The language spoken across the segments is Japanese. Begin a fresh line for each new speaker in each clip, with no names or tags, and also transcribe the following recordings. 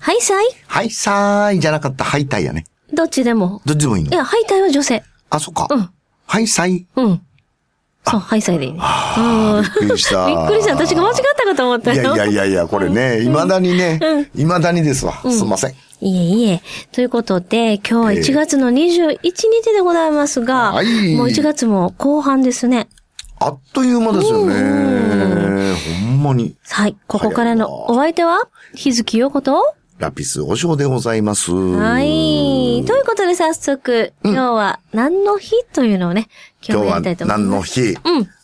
ハイサイ？
ハイサイじゃなかったハイタイやね。
どっちでも。
どっちでもいいの？
いや、ハイタイは女性。
あ、そっか。
うん。
ハイサイ？
うん。そう、ハイサイでいいね。
びっくりした。
びっくりした。私が間違ったかと思ったよ。
いや、これね、未だにね、未だにですわ。すいません。
いえいえ。ということで、今日は1月の21日でございますが、もう1月も後半ですね。
あっという間ですよね。ほんまに。
はい。ここからのお相手は、日月陽子と、
ラピスお嬢でございます。
はい。ということで早速、今日は何の日というのをね、今日もやりたいと思います。
今日は何の日？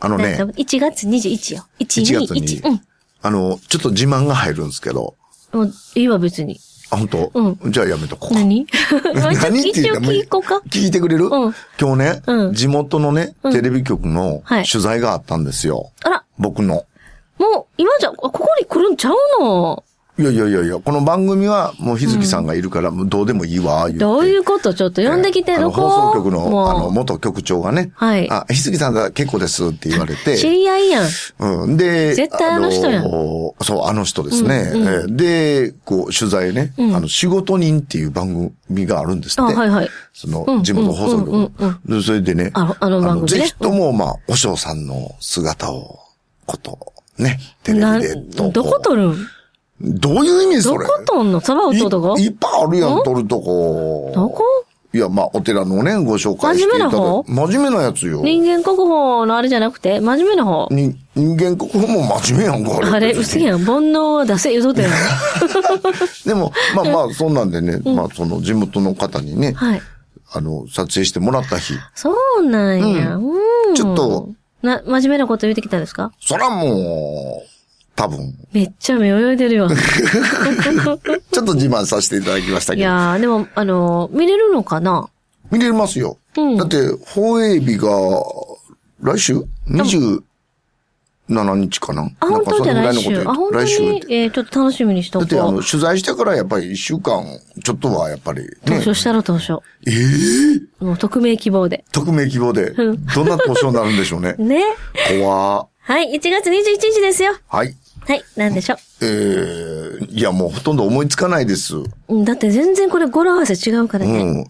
1月21よ。121。
ちょっと自慢が入るんですけど。
もう、いいわ別に。
あ、本当？じゃあやめとこう。
何
何って
一応聞こうか。
聞いてくれる？今日ね、地元のね、テレビ局の取材があったんですよ。
あら。
僕の。
もう、今じゃ、ここに来るんちゃうの？
いや、この番組はもう日月さんがいるから、どうでもいいわ、言うて。
どういうこと？ちょっと呼んできてる子。
放送局の、元局長がね。
はい。
日月さんが結構ですって言われて。
知り合いや
ん。で、
絶対あの人やん。
そう、あの人ですね。で、こう、取材ね、仕事人っていう番組があるんですって。
はいはい。
その、地元放送局の。それでね、
あの番組ね。
ぜひとも、お嬢さんの姿を、ね、テレビで
どこ撮るん？
どういう意味それ？
どこ撮んの？そばを撮るとこ？
いっぱいあるやん、撮るとこ。
どこ？
いや、お寺のね、ご紹介していただいて。真面目なやつよ。
人間国宝のあれじゃなくて、真面目な方。
人間国宝も真面目やんか、
あれ、薄いやん。煩悩は出せ、言うとったやん。
でも、そんなんでね、その地元の方にね、撮影してもらった日。
そうなんや。
ちょっと、
真面目なこと言ってきたんですか？
そらもう、多分。
めっちゃ目泳いでるよ。
ちょっと自慢させていただきましたけど。
いやー、でも、見れるのかな？
見れますよ。だって、放映日が、来週 ?27 日かな？
あ、本当じゃ来週。あ、本当に。ちょっと楽しみにしとこう。
だって取材してからやっぱり1週間、ちょっとはやっぱり、ね。
投書したろ、投書。もう匿名希望で。
匿名希望で。どんな投書になるんでしょうね。
ね。
怖
はい、1月21日ですよ。
はい。
はい、なんでしょう。
いや、もうほとんど思いつかないです。
だって全然これ語呂合わせ違うからね。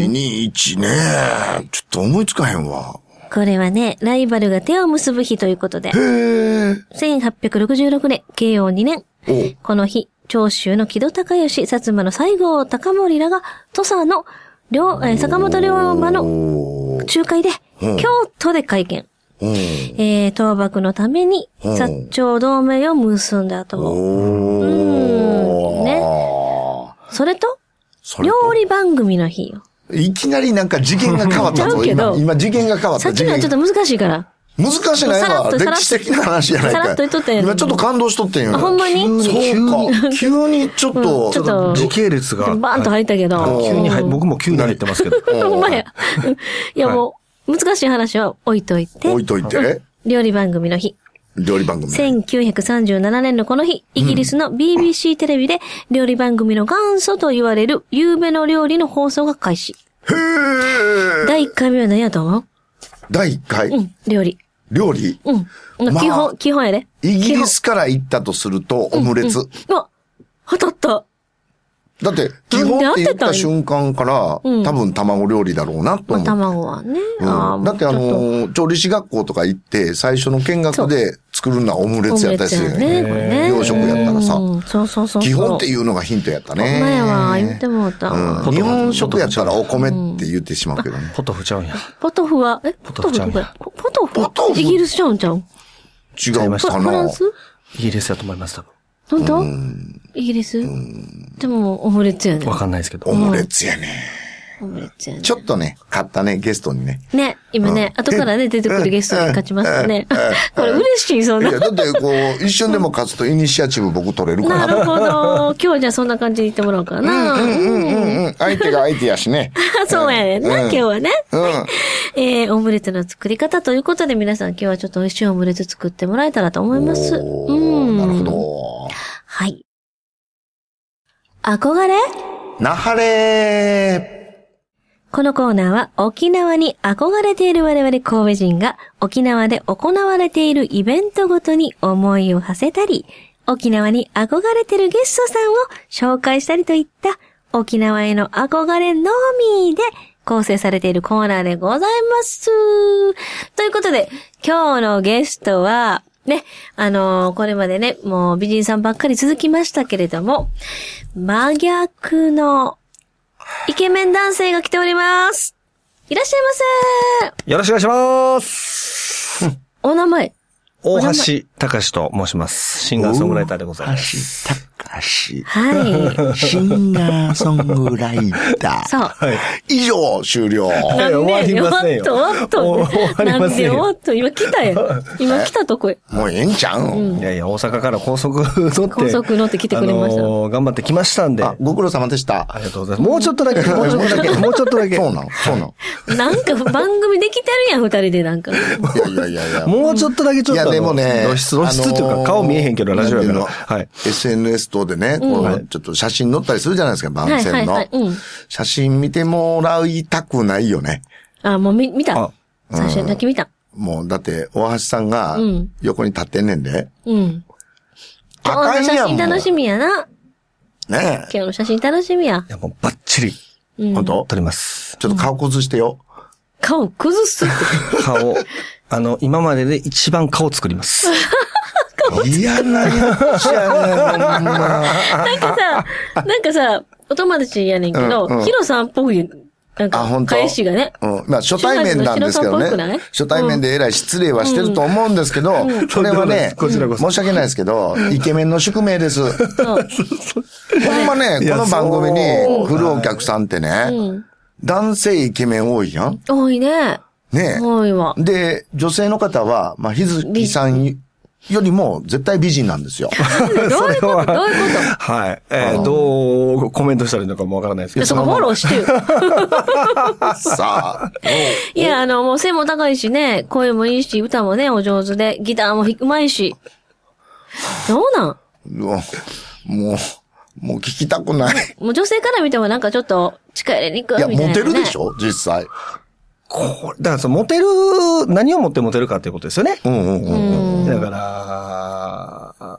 121ね。ちょっと思いつかへんわ。
これはね、ライバルが手を結ぶ日ということで。1866年、慶応2年。この日、長州の木戸孝允、薩摩の西郷隆盛らが、土佐の坂本龍馬の仲介で、京都で会見。倒幕のために、薩長同盟を結んだと。ね。それと、料理番組の日よ。
いきなりなんか次元が変わったぞ。今次元が変わった。
さっきのはちょっと難しいから。
難しいないわ。歴史的な話じゃないか。
さらっと言っとったやん。
今ちょっと感動しとってんよ。
あ、ほんまに？
そうか。急にちょっと、
時系列が。
バーンと入ったけど。
急に僕も急に入ってますけど。
ほんまや。いやもう、難しい話は置いといて。料理番組の日。
料理番組。
1937年のこの日、イギリスの BBC テレビで料理番組の元祖と言われる夕べの料理の放送が開始。第1回目は何やと思う？
第1回？
料理。
料理？
基本やで。
イギリスから行ったとすると、オムレツ。
当たった。
だって、基本って言った瞬間から、多分卵料理だろうなと思う。
卵はね。
だって調理師学校とか行って、最初の見学で作るのはオムレツやったりするよね。洋食やったらさ。
そう。
基本っていうのがヒントやったね。
前は言ってもうた。
日本食やったらお米って言ってしまうけどね。
ポトフちゃうんや。
ポトフは、
ポトフちゃうんや。
ポトフイギリスちゃうんちゃう？
違うかな。
フランス？
イギリスだと思います、多分。
本当？イギリス？でも、オムレツやね。
わかんないですけど。
オムレツやね。
オムレツやね。
ちょっとね、買ったね、ゲストにね。
ね、今ね、後からね、出てくるゲストに勝ちますよね。これ嬉しい、そんな。
いや、だってこう、一瞬でも勝つとイニシアチブ僕取れるから。
なるほど。今日はじゃあそんな感じに言ってもらおうかな。
相手が相手やしね。
そうやねんな、今日はね。オムレツの作り方ということで皆さん今日はちょっと美味しいオムレツ作ってもらえたらと思います。なる
ほど。
はい。憧れ？
なはれー。
このコーナーは沖縄に憧れている我々神戸人が沖縄で行われているイベントごとに思いを馳せたり、 沖縄に憧れてるゲストさんを紹介したりといった沖縄への憧れのみで構成されているコーナーでございます。ということで、今日のゲストは、ね、これまでね、もう美人さんばっかり続きましたけれども、真逆のイケメン男性が来ております。いらっしゃいませ。
よろしくお願いします。
お名前。
大橋隆と申します。シンガーソングライターでございます。
大橋隆。
はい。
シンガーソングライター。
そう。
はい。
以上、終了。
終わりませんよ。
おっと。
終わりませんよ。
おっと、今来たよ。今来たとこへ。
もうええんちゃうん。
いやいや、大阪から高速乗って。
高速乗って来てくれました。
頑張って来ましたんで。
ご苦労様でした。
ありがとうございます。もうちょっとだけ。もうちょっとだけ。
そうなの。
なんか番組できてるやん、二人でなんか。
いや。
もうちょっとだけちょっと。
いや、でもね。
露出っていうか顔見えへんけど、ラジオやから。はい。
SNS 等でね、ちょっと写真載ったりするじゃないですか、番宣の。写真見てもらいたくないよね。
あ、もう見た。最初だけ見た。
もう、だって、大橋さんが横に立ってんねんで。
うん。今日の写真楽しみやな。
ねえ。
今日の写真楽しみや。
いや、もうバッチリ。
本当？
撮ります。
ちょっと顔崩してよ。
顔崩すって。
顔、今までで一番顔作ります。
嫌なやつやねん、
なんかさ、お友達やねんけど、ヒロさんっぽい、なんか、返しがね。
まあ、初対面なんですけどね。初対面でえらい失礼はしてると思うんですけど、それはね、申し訳ないですけど、イケメンの宿命です。ほんまね、この番組に来るお客さんってね、男性イケメン多いやん。
多いね。
ね
多いわ。
で、女性の方は、まあ、日月さんよりも絶対美人なんですよ。
どういうこと
はい。どうコメントしたらいいのかもわからないですけど。
そこフォローしてよ。
さあ。
いや、もう背も高いしね、声もいいし、歌もね、お上手で、ギターもうまいし。どうなん
もう聞きたくない。
もう女性から見てもなんかちょっと近寄りにくいみたいな、ね。
いや、モテるでしょ実際。
だからモテる、何をもってモテるかっていうことですよね。だから、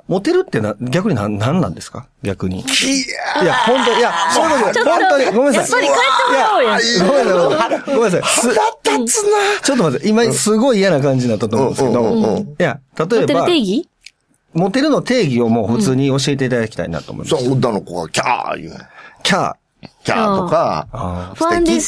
モテるって逆に何なんですか逆に。いや、本当に、いや、そういうことで、本当に、ごめんなさい。
やっぱり帰ってもらおうや。
ごめんなさい。
腹立つな。
ちょっと待って、今すごい嫌な感じになったと思うんですけど、いや、例えば、
モテる定義？
モテるの定義をもう普通に教えていただきたいなと思います。
そう、女の子がキャー言う。
キャー
とか、
不安です。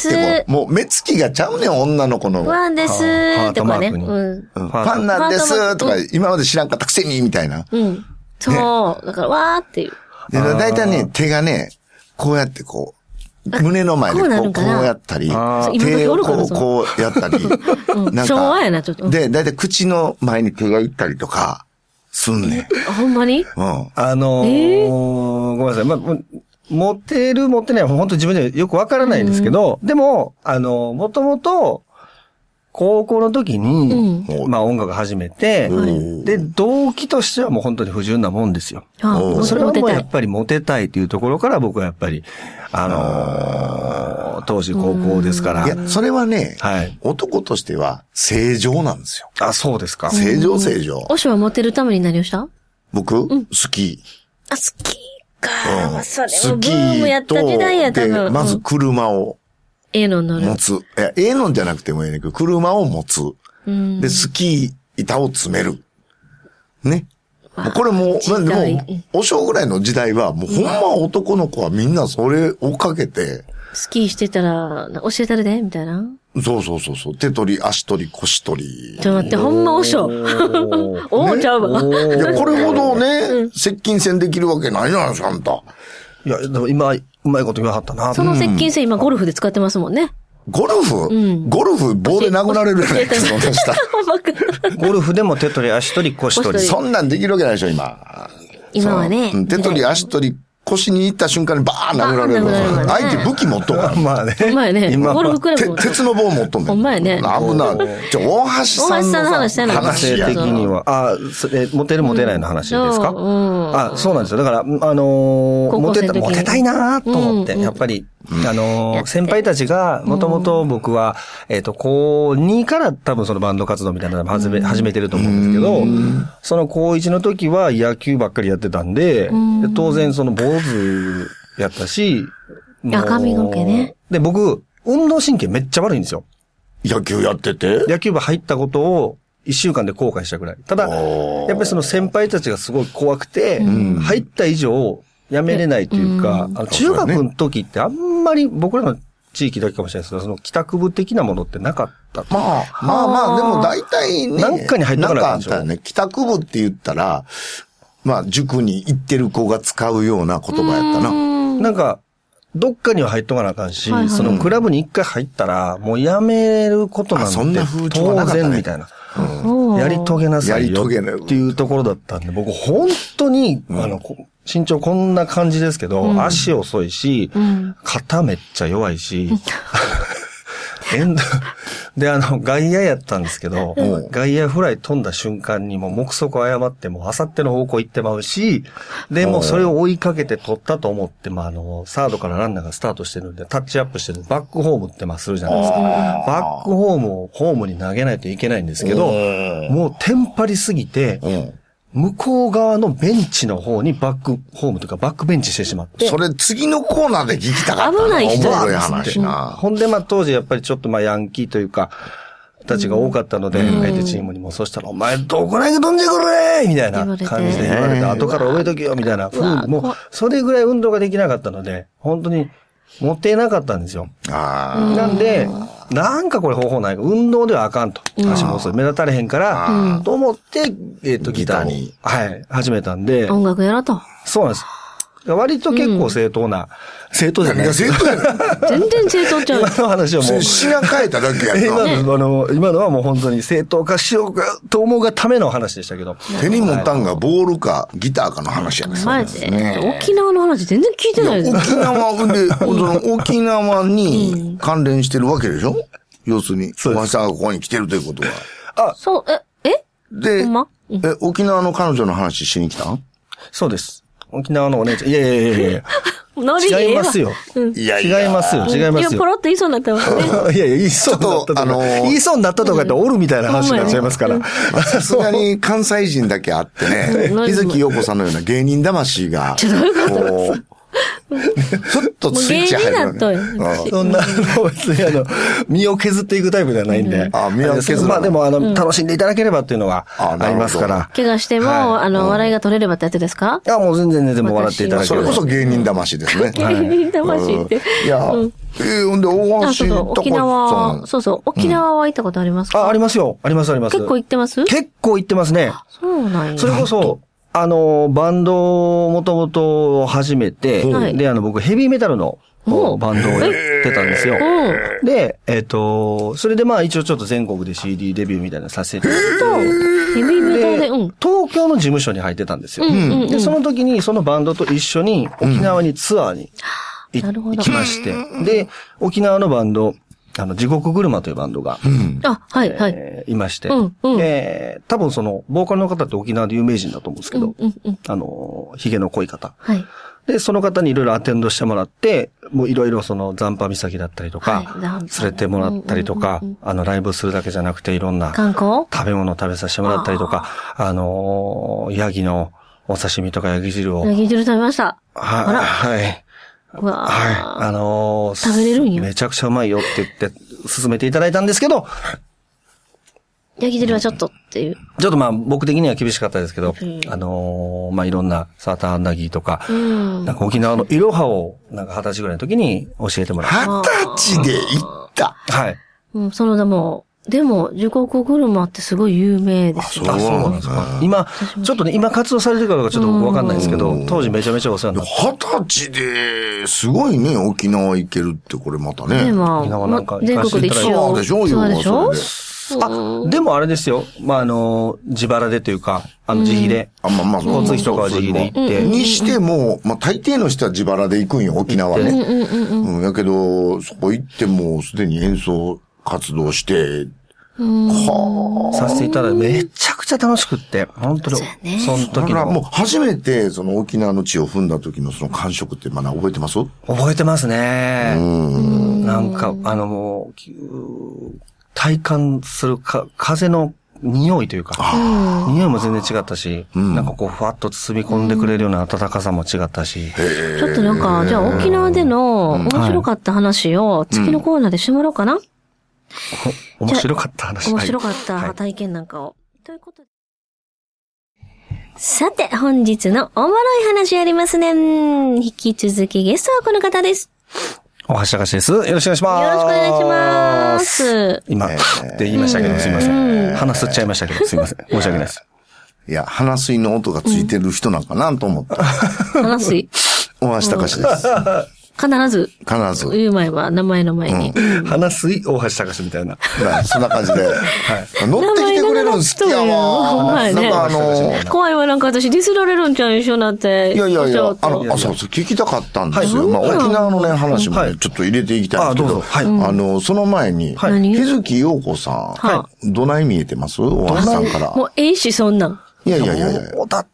もう目つきがちゃうねん、女の子の。
不安ですとかね。フ
ァンなんですとか、今まで知らんかったくせに、みたいな。
そう。だから、わーっていう。
で、だいたいね、手がね、こうやってこう、胸の前でこうやったり、手をこうやったり。
昭和やな、ちょっと。
で、だいたい口の前に手がいったりとか、すんねん。
ほんまに？
ご
めんなさい。モテる、モテないは本当自分でよくわからないんですけど、でも、もともと、高校の時に、まあ音楽始めて、で、動機としてはもう本当に不純なもんですよ。それはもうやっぱりモテたいというところから僕はやっぱり、当時高校ですから。
いや、それはね、男としては正常なんですよ。
あ、そうですか。
正常。
おしはモテるために何をした？
僕？好き。
あ、好きか。それもブームやった時代や多分。
まず車を。
乗る。
持つ。のんじゃなくてもいいねんけど、車を持つ。で、スキー板を詰める。ね。これもう、でも、お正ぐらいの時代は、もうほんま男の子はみんなそれをかけて。
スキーしてたら、教えたるでみたいな。
そう。手取り、足取り、腰取り。
ちょっと待って、ほんまおしょ。ちゃうわ。
いや、これほどね、接近戦できるわけないじゃないですか、あんた。
いや、でも今、うまいこと言わはったな。
その接近戦今ゴルフで使ってますもんね。
ゴルフ棒で殴られるじゃないですか、そんなした。
ゴルフでも手取り、足取り、腰取り。
そんなんできるわけないでしょ、今。
今はね。
手取り、足取り、腰に行った瞬間にバーン殴られる。相手武器持っとんから。
まあね。
ほんまやね。ゴルフクラブ。
鉄の棒持っとんねん。
ほんまやね。
危ない。大橋さんの
話したの。
話的には。モテるモテないの話ですか？そうなんですよ。だから、モテたいなと思って、やっぱり、 先輩たちが、もともと僕は、高2から多分そのバンド活動みたいなのを始めてると思うんですけど、その高1の時は野球ばっかりやってたんで、当然その坊主やったし、
髪の毛ね。
で、僕、運動神経めっちゃ悪いんですよ。
野球やってて？
野球部入ったことを1週間で後悔したぐらい。ただ、やっぱりその先輩たちがすごい怖くて、入った以上、やめれないというか、中学の時ってあんまり僕らの地域だけかもしれないですけど、その帰宅部的なものってなかった。
まあ、でも大体ね。
なんかに入ってこなかったんでしょ。
なんかあったよね。帰宅部って言ったら、まあ、塾に行ってる子が使うような言葉やったな。
なんか、どっかには入っとかなあかんし、そのクラブに一回入ったら、もうやめることなんて当然みたいな。やり遂げなさいよっていうところだったんで、僕本当に、身長こんな感じですけど、足遅いし、肩めっちゃ弱いし、で、外野やったんですけど、外野フライ飛んだ瞬間にもう目測誤ってもうあさっての方向行ってまうし、で、もうそれを追いかけて取ったと思って、サードからランナーがスタートしてるんで、タッチアップしてるバックホームってするじゃないですか。バックホームをホームに投げないといけないんですけど、もうテンパりすぎて、向こう側のベンチの方にバックホームというかバックベンチしてしまって。
それ次のコーナーで聞きたかった。
危ない人
おもろい話な。
ほんで当時やっぱりちょっとヤンキーというか、たちが多かったので、相手チームにも、そしたらお前どこ投げ飛んでくれみたいな感じで言われて、後から覚えとけよみたいな。もう、それぐらい運動ができなかったので、本当に持っていなかったんですよ。なんで、なんかこれ方法ないか。運動ではあかんと。足も遅い。目立たれへんから、と思って、ギターに、始めたんで。
音楽やろうと。
そうなんです。割と結構正当な、正当じゃない。
正当やね。
全然正当ちゃう。
今の話はもう。
しな変えただけやった。
今のはもう本当に正当化しようかと思うがための話でしたけど。
手に持ったんがボールかギターかの話やね。
マジで。沖縄の話全然聞いてないです
ね。沖縄に関連してるわけでしょ？要するに、お前さんがここに来てるということは。
そう、
で、沖縄の彼女の話しに来たん？
そうです。沖縄のお姉ちゃん。いや。違いますよ。違いますよ。
今ポロッと言いそうになったわね。
いや、言いそうになったとか。言いそうになったとか言っておるみたいな話になっちゃいますから。
さすがに関西人だけあってね、日月陽子さんのような芸人魂が、ちょっとスイッチ入るよね。
そんな、別に身を削っていくタイプではないんで。
身を削る。
まあでも、楽しんでいただければっていうのはありますから。
怪我しても、笑いが取れればってやつですか？
いや、もう全然笑っていただければ。
それこそ芸人魂ですね。
芸人魂って。
いや、ほんで、大橋
沖縄、沖縄は行ったことありますか？
ありますよ。あります。
結構行ってます？
結構行ってますね。
そうなんや。
それこそ、バンドをもともと始めて、で、僕ヘビーメタルのバンドをやってたんですよ。で、それで一応ちょっと全国で CD デビューみたいなのさせていただいて、
ヘビーメタルで、
東京の事務所に入ってたんですよ。で、その時にそのバンドと一緒に沖縄にツアーに行きまして、で、沖縄のバンド、地獄車というバンドが、いまして、多分ボーカルの方って沖縄で有名人だと思うんですけど、髭の濃い方。で、その方にいろいろアテンドしてもらって、もういろいろ残波岬だったりとか、連れてもらったりとか、ライブするだけじゃなくていろんな食べ物を食べさせてもらったりとか、ヤギのお刺身とかヤギ汁を。
ヤギ汁食べました。
はい。
食べれるんよ。
めちゃくちゃうまいよって言って勧めていただいたんですけど、
ヤギ汁はちょっとっていう。
ちょっと僕的には厳しかったですけど、いろんなサーターアンダギーとか、なんか沖縄のイロハを20歳ぐらいの時に教えてもらった。
20歳で行った。
はい。
でも、地獄車ってすごい有名ですよ。
そうなんですか。今活動されてるかどうかちょっとわかんないですけど、当時めちゃめちゃお世話になって。
20歳で、すごいね、沖縄行けるってこれまたね。
沖縄なんか
全国で一緒。
そうでしょ、
そうでしょ？
でもあれですよ。自腹でというか、自費で。交通費とかは自費で行って。
にしても、大抵の人は自腹で行くんよ、沖縄ね。やけど、そこ行ってもすでに演奏活動して、
させていただいて、めちゃくちゃ楽しくって、本当に、その時の。
もう初めて、その沖縄の地を踏んだ時のその感触ってまだ覚えてます？
覚えてますね。なんか、もう、体感する風の匂いというか、匂いも全然違ったし、なんかこう、ふわっと包み込んでくれるような暖かさも違ったし。
ちょっとなんか、じゃあ沖縄での面白かった話を次のコーナーでしてもらおうかな。
面白かった話。
面白かった体験なんかを。ということで。さて、本日のおもろい話ありますね。引き続きゲストはこの方です。
大橋隆です。よろしくお願いします。
よろしくお願いします。
今、って言いましたけど、すいません。鼻吸っちゃいましたけど、すいません。申し訳ないです。
いや、鼻水の音がついてる人なんかなと思った。
鼻水。
大橋隆です。
必ず。言う前は、名前の前に。
鼻水、大橋隆みたいな。
そんな感じで。乗ってきてくれるの好きやわ。なんか
怖いわ、なんか私ディスられるんちゃう一緒になって。
いや、そう聞きたかったんですよ。まあ、沖縄のね、話もね、ちょっと入れていきたいんですけど、その前に、日月陽子さん、どない見えてます？大橋さんから。
もう、ええし、そんなん。
いや。
だって、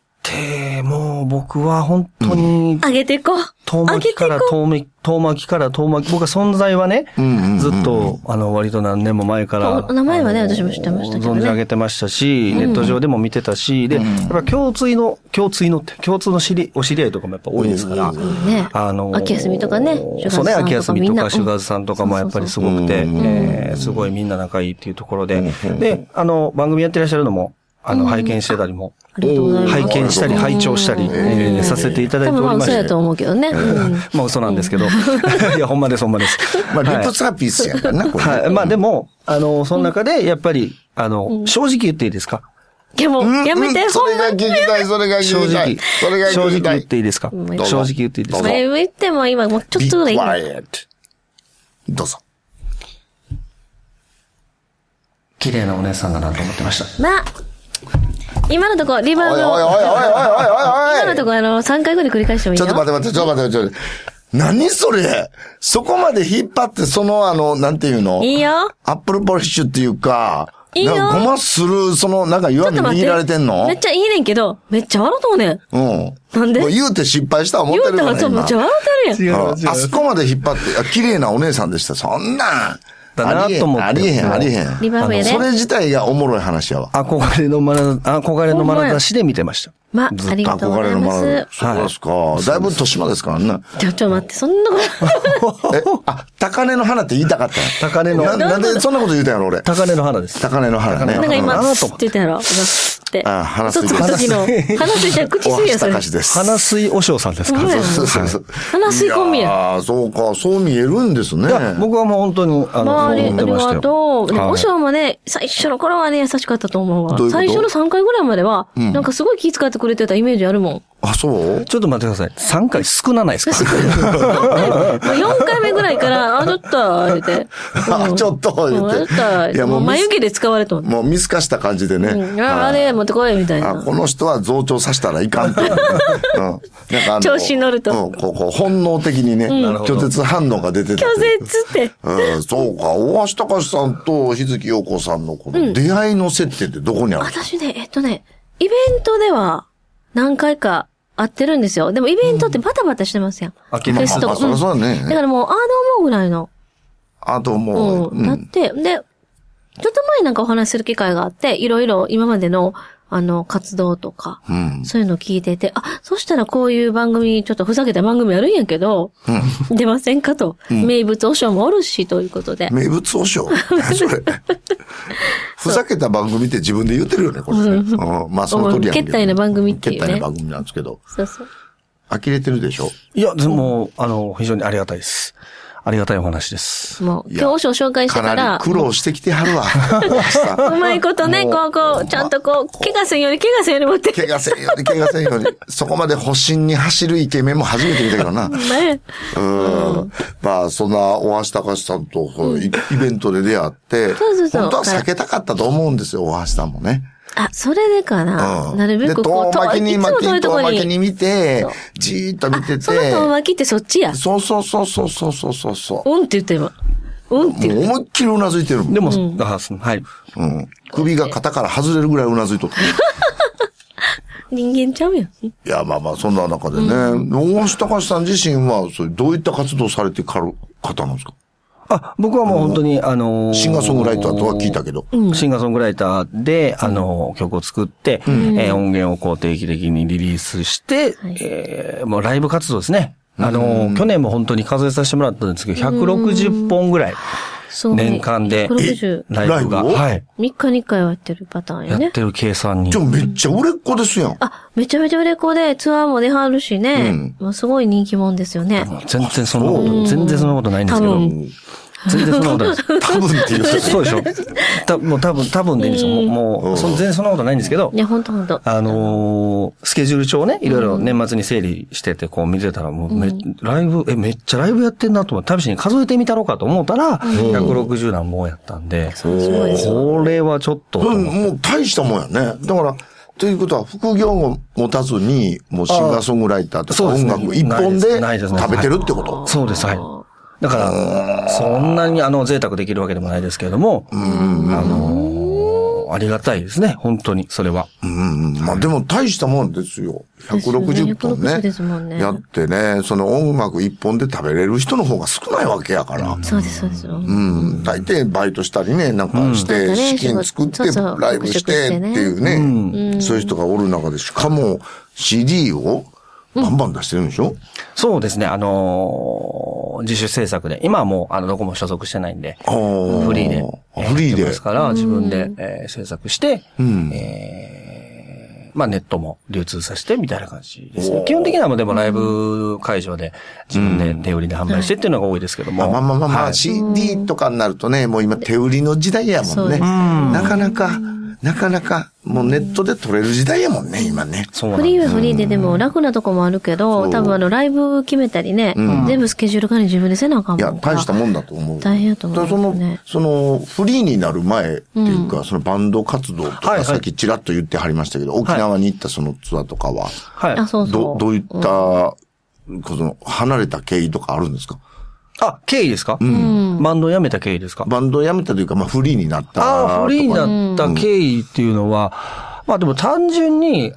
もう僕は本当に、
あげてこ。
遠巻きから僕は存在はね、ずっと、割と何年も前から。
名前はね、私も知ってましたけどね。
存じ上げてましたし、ネット上でも見てたし、で、やっぱ共通のお知り合いとかもやっぱ多いですから。
秋休みとかね、
そうね、秋休みとか、シュガーズさんとかもやっぱりすごくて、すごいみんな仲いいっていうところで、で、番組やってらっしゃるのも、拝見してたりも、拝見したり、拝聴したり、させていただいておりまして。
嘘やと思うけどね。
まあ嘘なんですけど。いや、ほんまです。ま
あ、リップサービスやからな、これ。
はい。まあでも、その中で、やっぱり、正直言っていいですか？
いやもう、やめて、
それが聞きたい。
正直言っていいですか？正直言っていいですか？
言っても今、もうちょっとぐらい。
どうぞ。
綺麗なお姉さんだなと思ってました。
今のとこ、リバウンド。今のとこ、3回ぐらい繰り返してもいいよ。
ちょっと待って。何それ？そこまで引っ張って、なんていうの？
いいよ。
アップルポリッシュっていうか、
いいよ。
ごまする、なんか弱み握られてんの？
めっちゃいいねんけど、めっちゃ笑うとうねん。なんで？
言うて失敗した思ってるからね。
言うてめっちゃ笑ってるやん。
あそこまで引っ張って、綺麗なお姉さんでした。そんなん。
だなと思って。
ありえへん。
リバーブやで。
それ自体がおもろい話やわ。
憧れの眼差しで見てました。
ありがとうございます。
そうですか。だいぶ年間ですからね。
ちょっと待って、そんなこ
と。高根の花って言いたかった。
高根の。
なんでそんなこと言うたんやろ、俺。
高根の花です。
高根の花ね。
なんか今、って言ったやろ。って。
鼻水。
鼻水じゃ口水やそれ。
鼻水お嬢さんですか？
そう。
鼻水コンビや。
そうか、そう見えるんですね。
僕はもう本当に、
ありがとう。お嬢もね、最初の頃はね、優しかったと思うわ。最初の3回ぐらいまでは、なんかすごい気遣ってくれてたイメージあるもん。
あ、そう？
ちょっと待ってください。3回少なないですか
？4回目ぐらいから、ちょっと、言って。
ちょっと、言って。
いや、もう眉毛で使われとん。
もう見透かした感じでね。
あれ、持ってこい、みたいな。
この人は増長させたらいかんって。
調子に乗ると。
本能的にね、拒絶反応が出てた。
拒絶って。
そうか。大橋隆さんと日月陽子さんのこの出会いの接点ってどこにある？
私ね、イベントでは何回か会ってるんですよ。でもイベントってバタバタしてますやん。
テスト。そうね。
だからもう、思うぐらいの。
も
う。だって、で、ちょっと前なんかお話しする機会があって、いろいろ今までの、活動とか、そういうの聞いてて、そしたらこういう番組、ちょっとふざけた番組あるんやけど、出ませんかと。名物お尚もおるし、ということで。
名物お尚？それ。ふざけた番組って自分で言ってるよね、これね。まあ、その通りやんけど。
けったいな番組っていうね。
けったいな番組なんですけど。
そうそう。
呆れてるでしょ？
いや、でも、非常にありがたいです。ありがたいお話です。
もう、今日紹介してから。
かなり苦労してきてはるわ。
うまいことね、ちゃんと怪我せんように持って。
怪我せんように。そこまで保身に走るイケメンも初めて見たけどな。
ね。
まあ、そんな大橋隆さんとイベントで出会って、本当は避けたかったと思うんですよ、大橋さんもね。
それでかな。なるべく
遠巻きに見て、じーっと見てて。
その遠巻きってそっちや。
そう。
って言った今。 って
思いっきりうなずいてるもん。
でも、はい。
首が肩から外れるぐらいうなずいとって。
人間ちゃうやん。
いや、まあまあ、そんな中でね、大橋隆さん自身は、どういった活動されてかる方なんですか？
僕はもう本当に、
シンガーソングライターとは聞いたけど。
シンガーソングライターで、曲を作って、音源をこう定期的にリリースして、もうライブ活動ですね。去年も本当に数えさせてもらったんですけど、160本ぐらい。年間で、ライブが。はい。
3日に1回はやってるパターンよね。
やってる計算に。
じゃあめっちゃ売れっ子ですやん。
めちゃめちゃ売れっ子で、ツアーも出はるしね。もうすごい人気者ですよね。
全然そんなことないんですけど。全然そんなことないです。
多分って言うと。
そうでしょ。もう多分でいいんですよ。もう、全然そんなことないんですけど。
いや、ほんと。
スケジュール帳をね、いろいろ年末に整理してて、こう見てたら、もうめっちゃライブやってんなと思って、試しに数えてみたろうかと思ったら、160何本やったんで。これはちょっと。
もう大したもんやね。だから、ということは、副業を持たずに、もうシンガーソングライターとか音楽一本で食べてるってこと？
そうです、はい。だから、そんなに贅沢できるわけでもないですけれども、ありがたいですね、本当に、それは。
まあでも大したもんですよ。160本ね。やってね、その音楽一本で食べれる人の方が少ないわけやから。
そうです。
大抵バイトしたりね、なんかして、資金作って、ライブしてっていうね、そういう人がおる中で、しかも CD をバンバン出してるんでしょ？
そうですね、自主制作で。今はもう、どこも所属してないんで、フリーで。
フリーで。
ですから、自分で、制作して、まあネットも流通させてみたいな感じですね。基本的にはもうでもライブ会場で自分で手売りで販売してっていうのが多いですけども。
まあ、CD とかになるとね、もう今手売りの時代やもんね。なかなか、もうネットで撮れる時代やもんね、今ね。
フリーはフリーででも楽なとこもあるけど、多分ライブ決めたりね、全部スケジュール管理自分でせなあかんもん。
いや、大したもんだと思う。
大変やと思うね。
その、フリーになる前っていうか、そのバンド活動とか、さっきちらっと言ってはりましたけど、沖縄に行ったそのツアーとかは、どういった、離れた経緯とかあるんですか？
経緯ですか？バンドを辞めた経緯ですか？
バンドを辞めたというか、まあ、フリーになった。
フリーになった経緯っていうのは、まあでも単純に、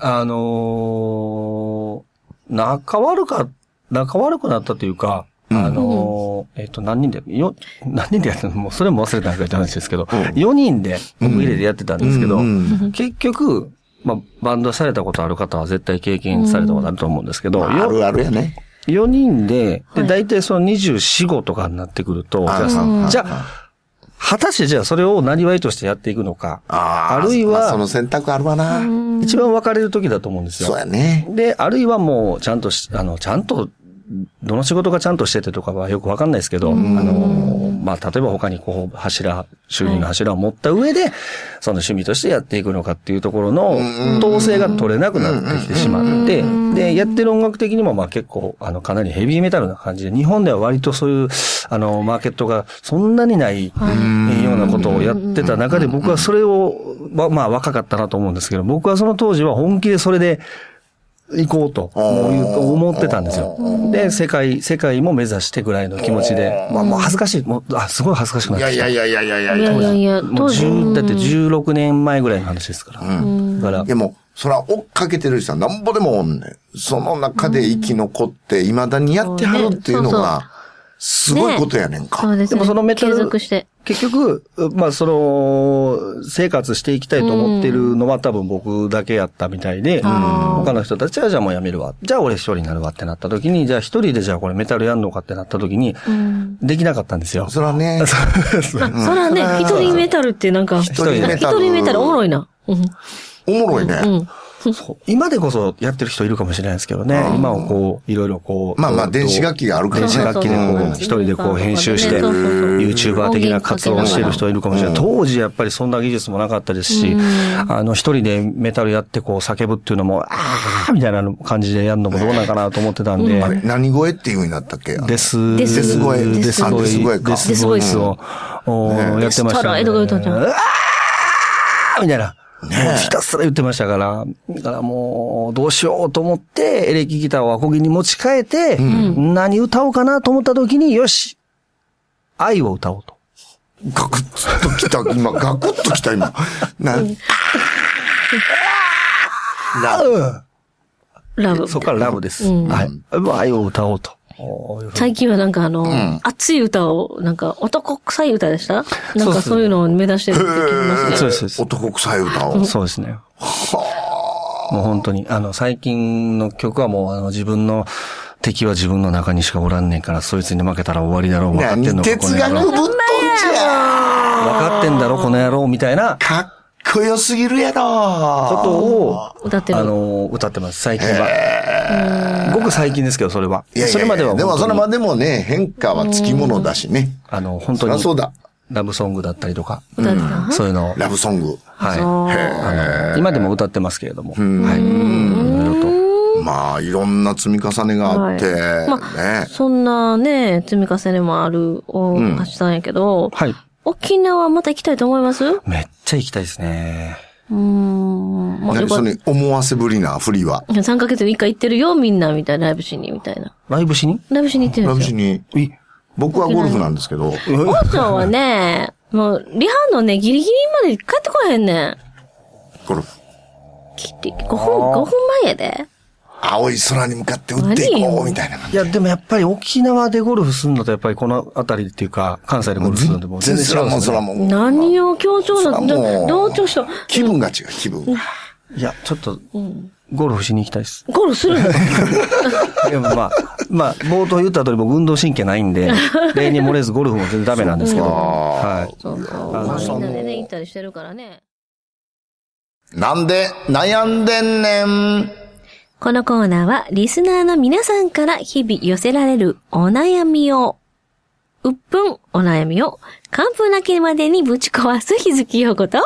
仲悪くなったというか、何人でやってるの？もうそれも忘れたんかって話ですけど、4人で僕入れてやってたんですけど、結局、まあ、バンドされたことある方は絶対経験されたことあると思うんですけど、
あるあるやね。
4人で、大体その24、5とかになってくると、じゃあ、果たしてじゃあそれを生りとしてやっていくのか、あるいは、
その選択あるわな。
一番分かれる時だと思うんですよ。
そうやね。
で、あるいはもう、ちゃんと、どの仕事がちゃんとしててとかはよくわかんないですけど、まあ、例えば他にこう、収入の柱を持った上で、その趣味としてやっていくのかっていうところの、統制が取れなくなってきてしまって、で、やってる音楽的にもまあ結構、かなりヘビーメタルな感じで、日本では割とそういう、マーケットがそんなにないようなことをやってた中で、僕はそれを、まあ若かったなと思うんですけど、僕はその当時は本気でそれで、行こうと思ってたんですよ。で、世界も目指してぐらいの気持ちで、まあもう恥ずかしい、すごい恥ずかしくなってきた。
いや。
当時。
だって16年前ぐらいの話ですから。だから。
でも、そら追っかけてる人はなんぼでもおんねん。その中で生き残って、未だにやってはるっていうのが、すごいことやねんか。
そうですね。
でもそのメタル、
継続して。
結局、まあ生活していきたいと思ってるのは多分僕だけやったみたいで、他の人たちはじゃあもうやめるわ。じゃあ俺一人になるわってなった時に、じゃあ一人でじゃあこれメタルやんのかってなった時に、できなかったんですよ。
そらね。
そらね、一人メタルってなんか、一人メタルおもろいな。
おもろいね。
今でこそやってる人いるかもしれないですけどね。今はこう、いろいろこう。
まあ電子楽器があるからね。
電子楽器でこう、一人でこう編集して、YouTuber 的な活動をしてる人いるかもしれない。当時やっぱりそんな技術もなかったですし、一人でメタルやってこう叫ぶっていうのも、みたいな感じでやるのもどうなんかなと思ってたんで。
何声っていう風になったっけ？
デスボイスをやってましたね。みたいな。ひたすら言ってましたから、だからもう、どうしようと思って、エレキギターをアコギに持ち替えて、何歌おうかなと思った時に、よし愛を歌おうと。
ガクッと来た、今、ガクッと来た、今。
ラブ。
そこからラブです。はい。愛を歌おうと。
最近はなんか熱い歌を、なんか男臭い歌でしたなんかそういうのを目指してるって聞きますね。
そうです。
男臭い歌を。
そうですね。もう本当に、最近の曲はもう自分の敵は自分の中にしかおらんねんから、そいつに負けたら終わりだろう。分かってんのか、
哲学ぶっ飛んじゃ
分かってんだろ、この野郎、みたいな。
かっこよすぎるやろ。
ことを、
歌ってる。
歌ってます、最近は。ごく最近ですけど、それは。
それまでは。でもそれまでもね、変化はつきものだしね。
本当に。
そうだ。
ラブソングだったりとか。
そ
ういうのを。
ラブソング。
はい。今でも歌ってますけれども。はい。いろいろと。
まあ、いろんな積み重ねがあって。
まあ、そんなね、積み重ねもある大橋さんやけど。
はい。
沖縄また行きたいと思います？
めっちゃ行きたいですね。
その思わせぶりな振りは。
3ヶ月に1回行ってるよ、みんな、みたいな、ライブしに、みたいな。
ライブしに
行ってるんですよ。
ライブしに。僕はゴルフなんですけど。
おーちゃんはね、もう、リハのね、ギリギリまで帰ってこへんねん。
ゴルフ。
5分前やで。
青い空に向かって打っていこう、みたいな。
いや、でもやっぱり沖縄でゴルフするのとやっぱりこの辺りっていうか、関西でゴルフするのでも全然違うんですよ。
何を強調した同調した。
気分が違う、気分が。
いや、ちょっと、ゴルフしに行きたいです。
ゴルフするの
でもまあ、冒頭言った通り僕運動神経ないんで、例に漏れずゴルフも全然ダメなんですけど。はい。
そう。みんなでね、行ったりしてるからね。
なんで悩んでんねん。
このコーナーはリスナーの皆さんから日々寄せられるお悩みを、うっぷんお悩みを、完封なきまでにぶち壊す日月陽子と、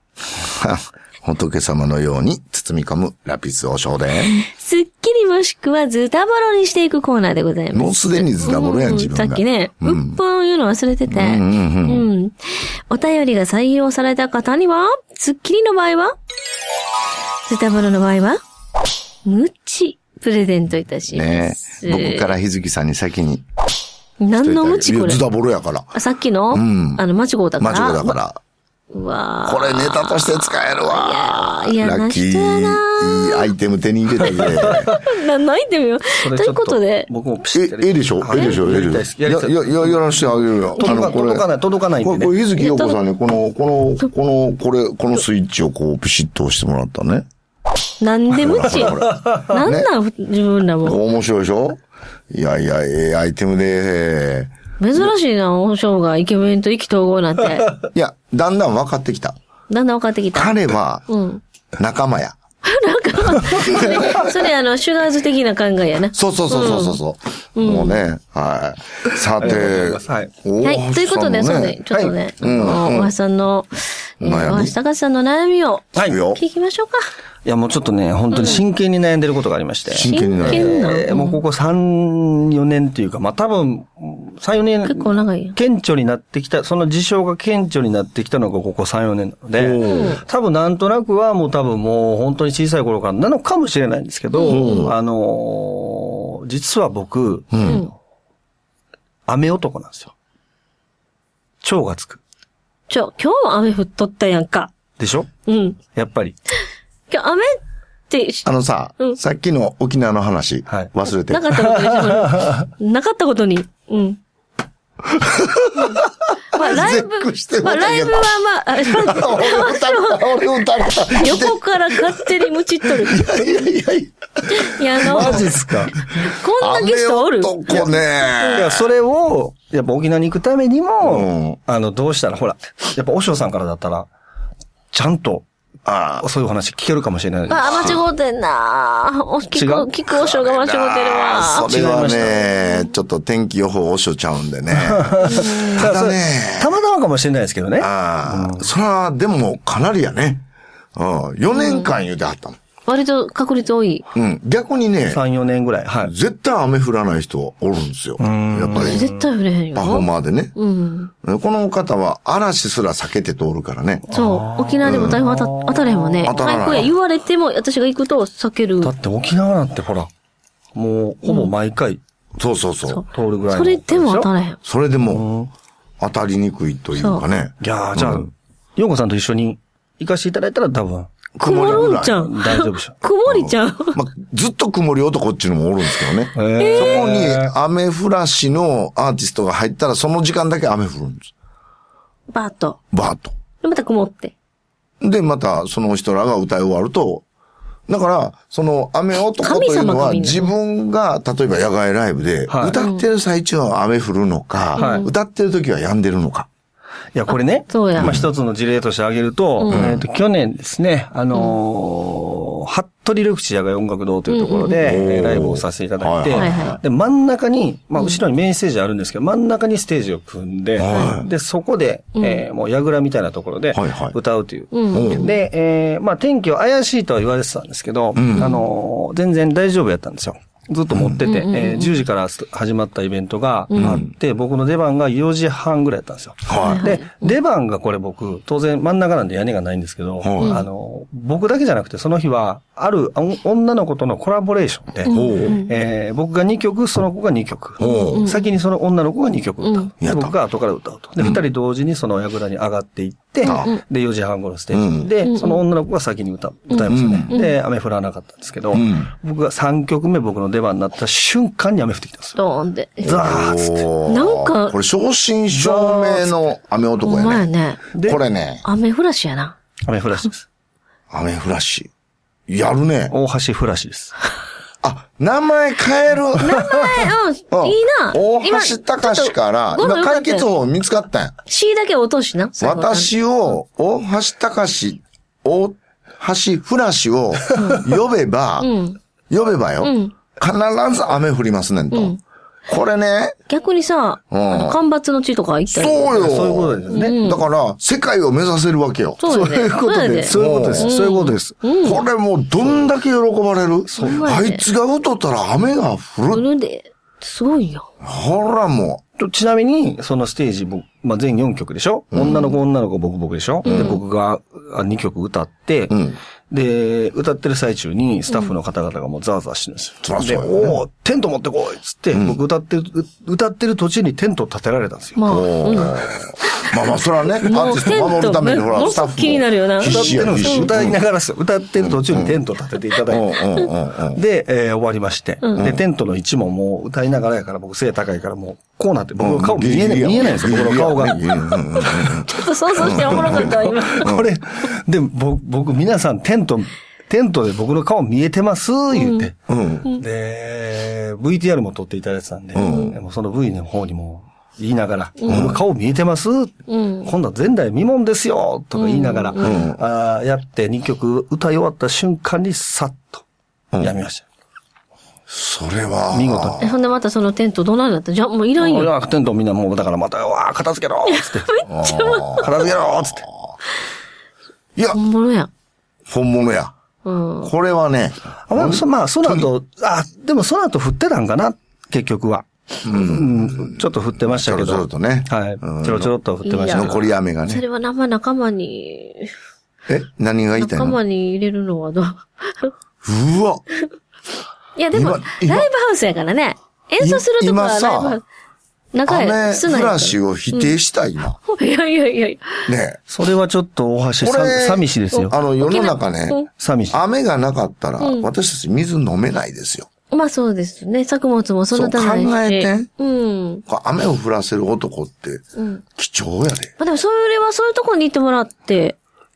仏様のように包み込むラピスお正で。
すっきりもしくはズタボロにしていくコーナーでございます。
もうすでにズタボロやん、自分が。
さっきね、うっぷん言うの忘れてて。お便りが採用された方には、すっきりの場合は、ズタボロの場合は、ムチプレゼントいたします。
ね、僕から日月さんに先に。
何のムチこれ？
ズタボロやから。
さっきの間違うたから。
間違うだから。
うわ
これネタとして使えるわ。
いや、ラッキー。
いいアイテム手に入れたぜ。
何のアイテムよ。ということで。
僕もピシッと。
ええでしょええでしょやらしてあげるよ。
届かないんでね。
これ、日月陽子さんね、このスイッチをこうピシッと押してもらったね。
なんでムチなんなん自分らも。
面白いでしょいや、ええアイテムで。
珍しいな、おしょうがイケメンと意気投合なんて。
いや、だんだん分かってきた。彼は、仲間や。
それシュガーズ的な考えやな。
そう。もうね、はい。さて、
はい。ということで、そうね、ちょっとね、大橋さんの、大橋隆さんの悩みを、聞きましょうか。
いや、もうちょっとね、本当に真剣に悩んでることがありまして。
真剣に悩んで
もうここ3、4年っていうか、まあ多分、3、4年。
結構長い。
顕著になってきた、その事象が顕著になってきたのがここ3、4年なので、多分なんとなくはもう本当に小さい頃からなのかもしれないんですけど、実は僕、雨男なんですよ。蝶がつく。
今日雨降っとったやんか。
でしょ？やっぱり。
今日雨って、
さっきの沖縄の話、忘れて。
なかったことに。なかったことに。まあ、ライブは
俺歌った。
横から勝手にムチっとる。いや、
マジっすか。
こんなゲストおる？
男ね。
いや、それを、やっぱ沖縄に行くためにも、どうしたら、ほら、やっぱおしょうさんからだったら、ちゃんと、そういう話聞けるかもしれない。
間違うてんな聞くおしょうが間違うてるわ。
それはね、ちょっと天気予報おしょちゃうんでね。ただね。
たまたまかもしれないですけどね。
それは、でもかなりやね。4年間言うてはったの。
割と確率多い。
逆にね。
3、4年ぐらい。はい。
絶対雨降らない人おるんですよ。やっぱり。
絶対降れへんよ。
パフォーマーでね。この方は嵐すら避けて通るからね。
そう。沖縄でも台風当たれへんわね。台風や言われても私が行くと避ける。
だって沖縄なんてほら、もうほぼ毎回。
そう。
通るぐらい。
それでも当たれへん。
それでも。 当たりにくいというかね。
いやー、じゃあ、陽子さんと一緒に行かせていただいたら多分。
曇るんちゃん。
大丈夫でしょ。
曇りちゃん。
ずっと曇り男っていうのもおるんですけどね。そこに雨降らしのアーティストが入ったらその時間だけ雨降るんです。
バーッと。
バーッと。
で、また曇って。
で、またその人らが歌い終わると、だから、その雨男というのは自分が、例えば野外ライブで、歌ってる最中は雨降るのか、歌ってる時は止んでるのか。
いや、これね、一つの事例として挙げると、去年ですね、服部緑地野外音楽堂というところで、ライブをさせていただいて、で、真ん中に、後ろにメインステージあるんですけど、真ん中にステージを組んで、で、そこで、もう櫓みたいなところで歌うという。で、天気は怪しいとは言われてたんですけど、全然大丈夫やったんですよ。ずっと持ってて、10時から始まったイベントがあって、僕の出番が4時半ぐらいだったんですよ。で、出番がこれ僕、当然真ん中なんで屋根がないんですけど、僕だけじゃなくて、その日は、ある女の子とのコラボレーションで、僕が2曲、その子が2曲。先にその女の子が2曲歌う。で、僕が後から歌うと。で、2人同時にその櫓に上がっていって、で、4時半頃ステージで、その女の子が先に歌いますよね。で、雨降らなかったんですけど、僕が3曲目僕の出番になった瞬間に雨降ってきたんですよ。
ドーンで。
ザーッつって。
なんか。
これ正真正銘の雨男やね。
ほんまやね。
これね。
雨降らしやな。
雨降らしです。
雨降らし。やるね。
大橋降らしです。
あ、名前変える。
名前、いいな。
大橋隆から、今解決法見つかったんや。
C だけ落としな。
私を、大橋隆、大橋降らしを呼べば、よ。必ず雨降りますねんと。これね。
逆にさ、干ばつの地とか行ったり。
そうよ。
そういうことですね。
だから、世界を目指せるわけよ。
そういうことです。
そういうことです。そういうことです。
これもうどんだけ喜ばれる？あいつが歌ったら雨が降る。
降るで。すごいよ。
ほらも
う。ちなみに、そのステージ、全4曲でしょ？女の子、僕でしょ？で、僕が2曲歌って、で、歌ってる最中にスタッフの方々がもうザーザーしてるんですよ。で、おー、テント持ってこいっつって、僕歌ってる途中にテントを立てられたんですよ。
まあ、それはね、アーティストを守るためにほら、スタッフも
気になるよな。
歌いながら歌ってる途中にテントを立てていただいて。で、終わりまして。で、テントの位置ももう歌いながらやから僕背高いからもう、こうなって僕の顔見えないんですよ、僕の顔が。
ちょっと想像しておもろかった今。
これ、で、僕皆さんテントで僕の顔見えてます言って。で、VTR も撮っていただいてたんで、もうその V の方にも言いながら、僕の顔見えてます今度は前代未聞ですよとか言いながら、やって2曲歌い終わった瞬間にさっとやみました。
それは。
見事。
ほんでまたそのテントどないだった？じゃあもういらんよ。
テントみんなもうだからまた、片付けろつって。
めっちゃ
片付けろつって。
いや。
本物や。
本物や。これはね。
その後、でもその後降ってたんかな結局は。ちょっと降ってましたけど。
ちょろちょろとね。
はい。ちょろちょろっと降ってました。
残り雨がね。
それは仲間に。
何が言いたいの？
仲間に入れるのはどう？
うわ。
いやでも、ライブハウスやからね。演奏するとこはライブハウス。
雨降らしを否定した今。
いや。ね
それはちょっと大橋寂しいですよ。
世の中ね、
寂しい。
雨がなかったら、私たち水飲めないですよ。
まあそうですね。作物も育たないし。
考えて。雨を降らせる男って、貴重やで。
まあでもそれはそういうとこに行ってもらって、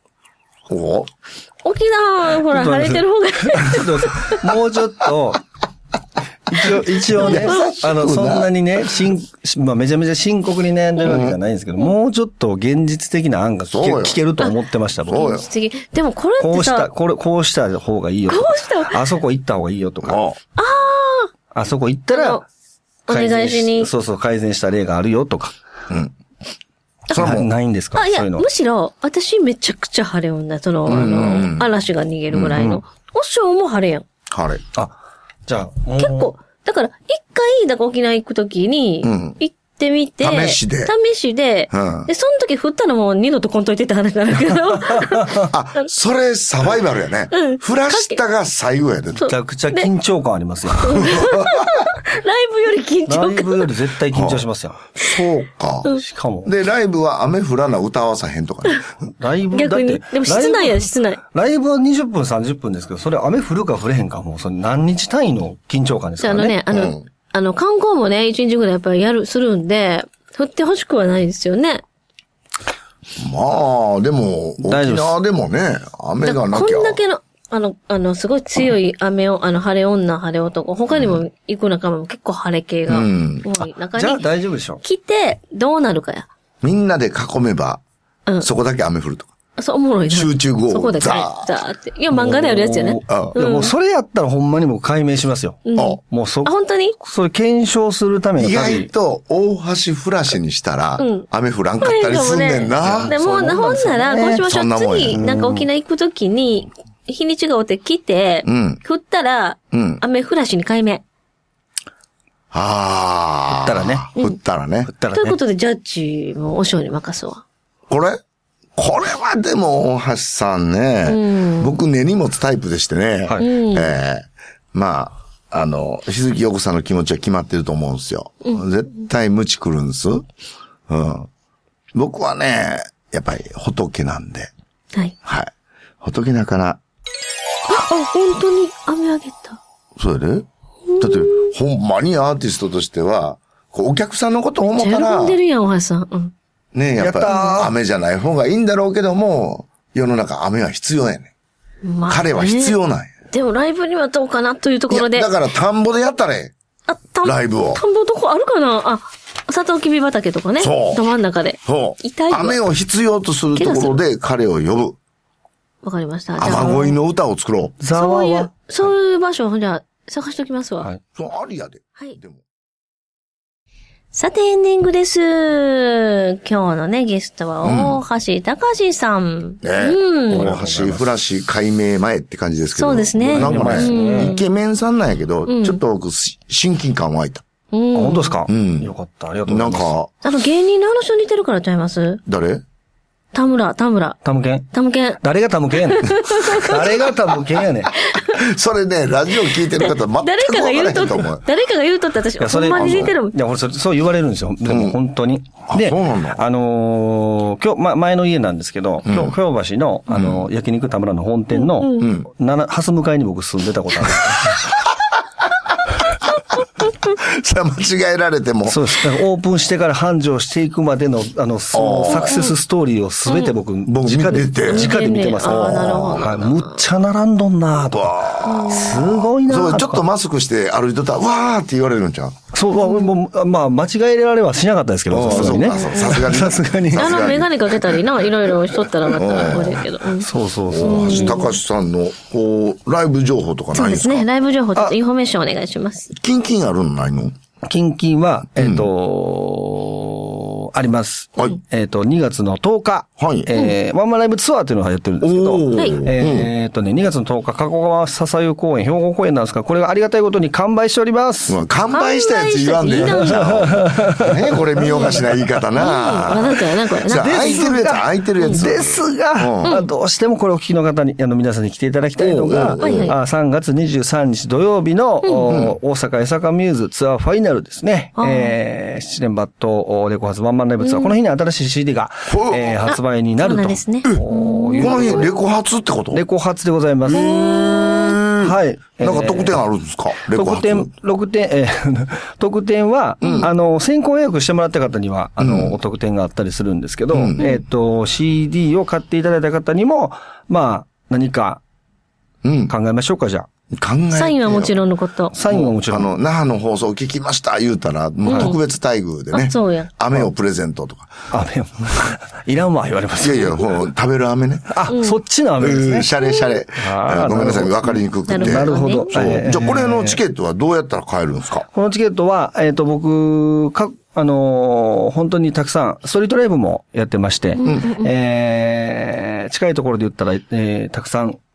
沖縄はほら晴れてる方がいい。
もうちょっと、一応ね、そんなにね、めちゃめちゃ深刻に悩んでるわけじゃないんですけど、もうちょっと現実的な案が聞けると思ってました、僕。
現実的。でもこれってさ、
こうした方がいいよとか。あそこ行った方がいいよとか。あそこ行ったら、
お願いしに。
そう、改善した例があるよとか。それはないんですか？
いや、むしろ、私めちゃくちゃ晴れ女、嵐が逃げるぐらいの。お師匠も晴れやん。
晴れ。
じゃあ、
結構、だから、一回、沖縄行くときに、一てみて、
試しで。
で、その時振ったのも二度とこんといてって話なんだけど。
それサバイバルやね。振らしたが最後やで。
めちゃくちゃ緊張感ありますよ。
ライブより緊張感。
ライブより絶対緊張しますよ。
そうか。
しかも。
で、ライブは雨降らな歌わさへんとかね。
ライブ
逆に。でも室内や、室内。
ライブは20分、30分ですけど、それ雨降るか降れへんかもう、それ何日単位の緊張感ですからね。
観光もね、1日ぐらいやっぱりするんで、降ってほしくはないですよね。
まあ、でも、沖縄でもね、雨がなきゃ。
こんだけの、すごい強い雨を、晴れ女、晴れ男、他にも行く仲間も結構晴れ系が多い中に。
じゃあ大丈夫でしょ。
来て、どうなるかや。
みんなで囲めば、そこだけ雨降るとか。
そう、おもろいな。
集中豪雨。
そこだけ。ザーって。いや、漫画であるやつやね。
いや、もうそれやったらほんまに僕解明しますよ。もう
本当に
それ検証するための
意外と、大橋フラッシュにしたら、雨降らんかったりすんねんな。
でも、ほんなら、こうしましょう。次、なんか沖縄行くときに、日にちがおって来て、降ったら、雨フラッシュに解明。
降ったらね。
降ったらね。
ということで、ジャッジもお嬢に任すわ。
これはでも、大橋さんね、僕根に持つタイプでしてね、まあ、日月陽子さんの気持ちは決まってると思うんですよ。絶対無知来るんです。僕はね、やっぱり仏なんで。
はい。
はい。仏だから。
本当に雨あげた。
そうやで。だって、ほんまにアーティストとしては、お客さんのことを思ったら。
喜んでるやん、大橋さん。
ねえ、やっぱり雨じゃない方がいいんだろうけども、世の中雨は必要やねん。彼は必要なんや。
でもライブにはどうかなというところで。
だから田んぼでやったれ。ライブを。
田んぼどこあるかなサトウキビ畑とかね。そう。ど真ん中で。
そう。雨を必要とするところで彼を呼ぶ。
わかりました。
雨乞いの歌を作ろう。
そういう場所をじゃあ探しておきますわ。はい。
そう、ありやで。
はい。でも。さて、エンディングです。今日のね、ゲストは、大橋隆さん。
大橋フラッシュ解明前って感じですけど。
そうですね。
なんかね、イケメンさんなんやけど、ちょっと僕、親近感湧いた。
本当ですか？よかった。ありがとうございます。
なんか、
芸人の話と似てるからちゃいます？
誰？
田村。
タムケン。誰がタムケン誰がタムケンやねん。
それね、ラジオ聞いてる方全く分からへんと思う。
誰かが言うとって私、ほんまに似てるもん。
いや、そう言われるんですよ。でも本当に。で、
そうなんだ。
今日、前の家なんですけど、京橋の、焼肉田村の本店の、ハス向かいに僕住んでたことある。
それは間違えられても。
そうです。オープンしてから繁盛していくまでの、サクセスストーリーをすべて僕、直で見てます。
なるほど。
むっちゃ並んどんなとか。すごいな
そう、ちょっとマスクして歩いとったら、わーって言われるんちゃう？
そ
う、まあ、間違えられはしなかったですけど、さすがにね。
さすがに。
メガネかけたりな、いろいろしとったらまた、悪いけど。
そう。
高橋さんの、ライブ情報とかないんですか？
そうですね。ライブ情報、ちょっとインフォメーションお願いします。
キンあるのないの？
キンは、あります。
はい。
2月の10日。
はい。
ワンマンライブツアーというのをやってるんですけど。
はい。
2月の10日、加古川笹湯公園、兵庫公園なんですが、これがありがたいことに完売しております。
完売したやつ言わんでいいのね、これ見よがしな言い方な。
なんかやな、これな。
空いてるやつ。
ですが、どうしてもこれをお聞きの方に、皆さんに来ていただきたいのが、3月23日土曜日の、大阪江坂ミューズツアーファイナルですね。七連バットレコ発ワンマンライブツアー。この日に新しい CD が、発売になると。
そうですね。
この日レコ発ってこと？
レコ発でございます。はい。
なんか特典あるんですか？レコ発。
特典は、先行予約してもらった方には、特典があったりするんですけど、CD を買っていただいた方にも、まあ、何か、考えましょうか、じゃあ。
サインはもちろんのこと。
サインはもちろん。
那覇の放送聞きました言うたら、もう特別待遇でね。
そうや。
飴をプレゼントとか。
飴を。いらんわ、言われます。
いや、もう食べる飴ね。
そっちの飴ですね。
シャレ。ごめんなさい、わかりにくくて。
なるほど。
じゃあ、これのチケットはどうやったら買えるんですか？
このチケットは、僕、本当にたくさん、ストリートライブもやってまして、近いところで言ったら、たくさん、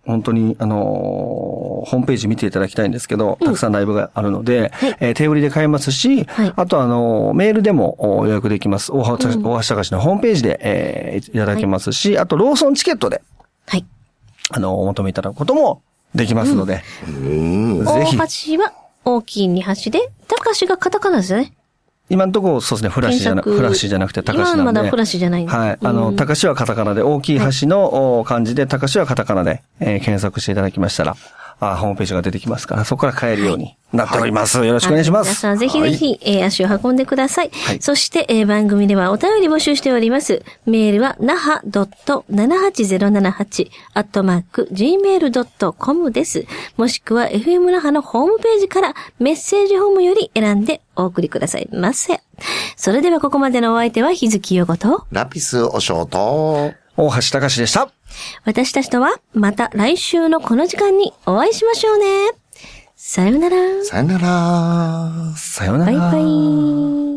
本当に、ホームページ見ていただきたいんですけど、たくさんライブがあるので、手売りで買えますし、あとメールでも予約できます。大橋隆のホームページで、いただけますし、あとローソンチケットで、お求めいただくこともできますので、ぜ
ひ。大橋は大きい2橋で、高橋がカタカナですよね。
今のところ、そうですね、フラッシュじゃなくて、高橋なんで。
今はまだフラッシュじゃないんで。
はい。高橋はカタカナで、大きい橋の漢字で、高橋はカタカナで、検索していただきましたら、ホームページが出てきますから、そこから買えるようになっております。よろしくお願いします。
皆さんぜひぜひ、足を運んでください。そして、番組ではお便り募集しております。メールは、naha.78078@gmail.com です。もしくは、FM 那覇のホームページからメッセージフォームより選んでお送りくださいませ。それではここまでのお相手は、日月陽子と、
ラピスおしょうと、
大橋隆でした。
私たちとはまた来週のこの時間にお会いしましょうね。さよなら。
さよなら。
さよなら。
バイバイ。